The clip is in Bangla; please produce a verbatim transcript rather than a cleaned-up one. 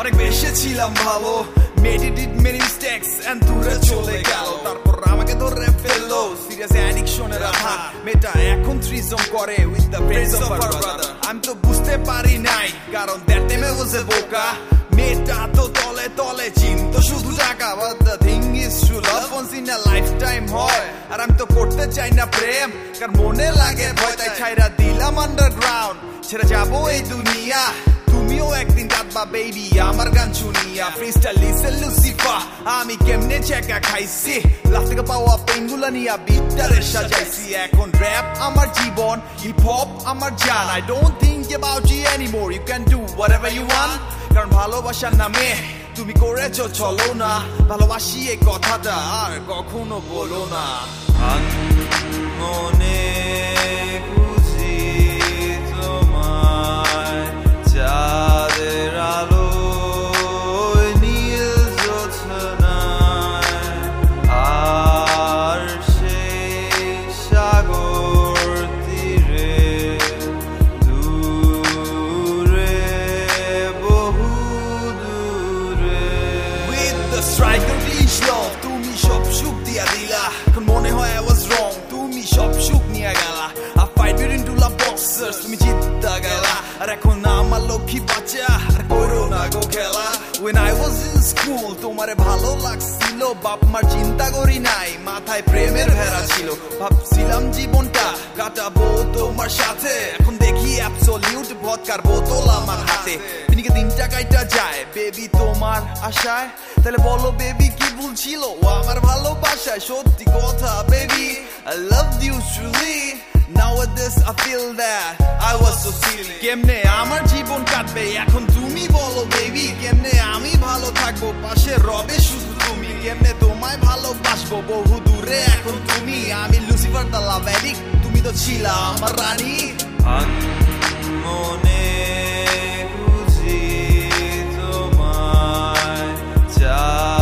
অনেক বেসেছিলাম ভালো, made it many mistakes and দূরে চলে গেল, তারপর আমাকে ধরে ফেললো সিরিয়াস অ্যাডিকশনের আঘাত। মেয়েটা এখন থ্রিজম করে with the friends of her brother। আমি তো বুঝতে পারি নাই কারণ that time I was a বোকা। মেয়েটা তো তলে তলে চিনতো শুধু টাকা, but the thing is true love once in a lifetime হয়। আর আমি তো করতে চাই না প্রেম কারণ মনে লাগে ভয়, তাই ছাইরা দিলাম আন্ডারগ্রাউন্ড, ছেড়ে যাবো এই দুনিয়া। তুমিও একদিন কাঁদবা বেবি আমার গান শুনিয়া। ফ্রিস্টাইল লিসে লুসিফার আমি কেমনে চেকা খাইছি, লাস্ট থেকে পাওয়া পেনগুলা নিয়া বিটটারে সাজাইছি। এখন র‍্যাপ আমার জীবন, হিপ হপ আমার জান। I don't think about you anymore, you can do whatever you want। কারণ ভালোবাসার নামে তুমি করেছো চলো না, ভালোবাসি এই কথাটা আর কখনো বলো না। মনে খুঁজি তোমায় চাঁদের আলো নীল জ্যোৎস্নায়, আর সেই সাগর তীরে দূরে বহু দূরে। With the strike of each love তুমি সব সুখ দিয়া দিলা, এখন মনে হয় I was wrong, তুমি সব সুখ নিয়ে গেলা। I fight between two love boxers, তুমি জিততা গেলা। আর এখন আমার লক্ষ্মী বাচ্চা আর করো না গো খেলা। When I was in school তোমারে ভালো লাগছিল, বাপ মার চিন্তা করি নাই, মাথায় প্রেমের ভেড়া ছিল। ভাবছিলাম জীবনটা কাটাবো তোমার সাথে, এখন দেখি অ্যাবসলিউট ভদকার বোতল আমার হাতে। দিনকে দিনটা কাইটা যায় বেবি তোমার আশায়, তাহলে বলো বেবি কি ভুল ছিল আমার ভালোবাসায়? সত্যি কথা baby I loved you truly, nowadays I feel that I was so silly। কেমনে আমার জীবন কাটবে এখন তুমি বলো বেবি, কেমনে আমি ভালো থাকবো পাশে রবে শুধু তুমি, কেমনে তোমায় ভালোবাসবো বহু দূরে এখন তুমি। আমি লুসিফার দ্য লাভ অ্যাডিক্ট, তুমি তো ছিলা আমার রানী। মনে খুঁজি তোমায় চা